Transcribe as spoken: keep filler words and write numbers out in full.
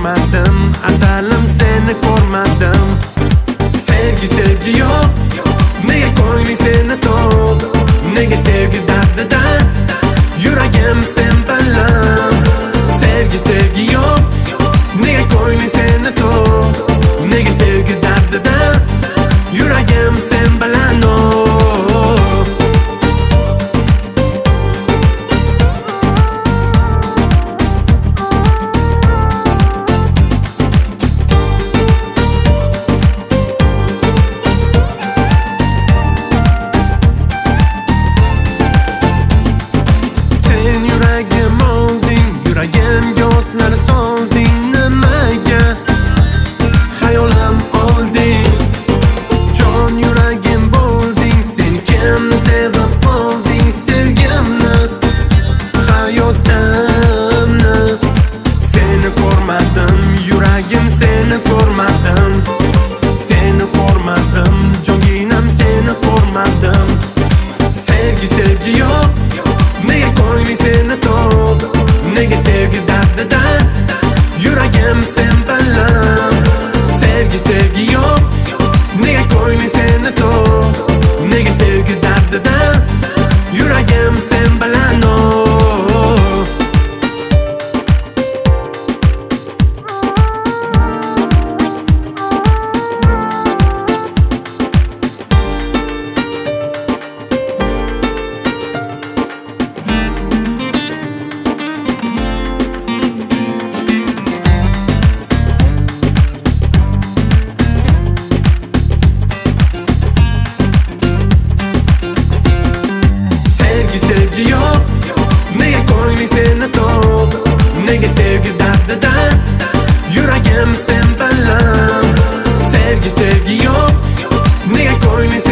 ko'rmadim, asalim seni ko'rmadim. Sevgi sevgi yo'q, nega ko'ngling seni to'q? Nega sevgi dardidan yuragim sen bilan? Sevgi sevgi yo'q, nega ko'ngling seni to'q? Nega sevgi dardidan yuragim sen bilan? Oh. Yuragimga o'tlar solding, nimaga xayolim olding? Jon yuragim bo'lding, sen kimni sevib olding? Sevgimni, hayotimni seni ko'rmadim, yuragim seni ko'rmadim. Seni ko'rmadim, jonginam seni ko'rmadim. Sevgi sevgi yo'q, nega ko'ngling seni to'q? Nega sevgi dardidan yuragim sen bilan? Sevgi sevgi yo'q, nega ko'ngling seni to'q? Nega sevgi dardidan yuragim sen bilan? Oh. Sevgi yo'q, nega ko'ngling seni to'q? Nega sevgi dardidan yuragim sen bilan? Sevgi sevgi yo'q, nega ko'ngling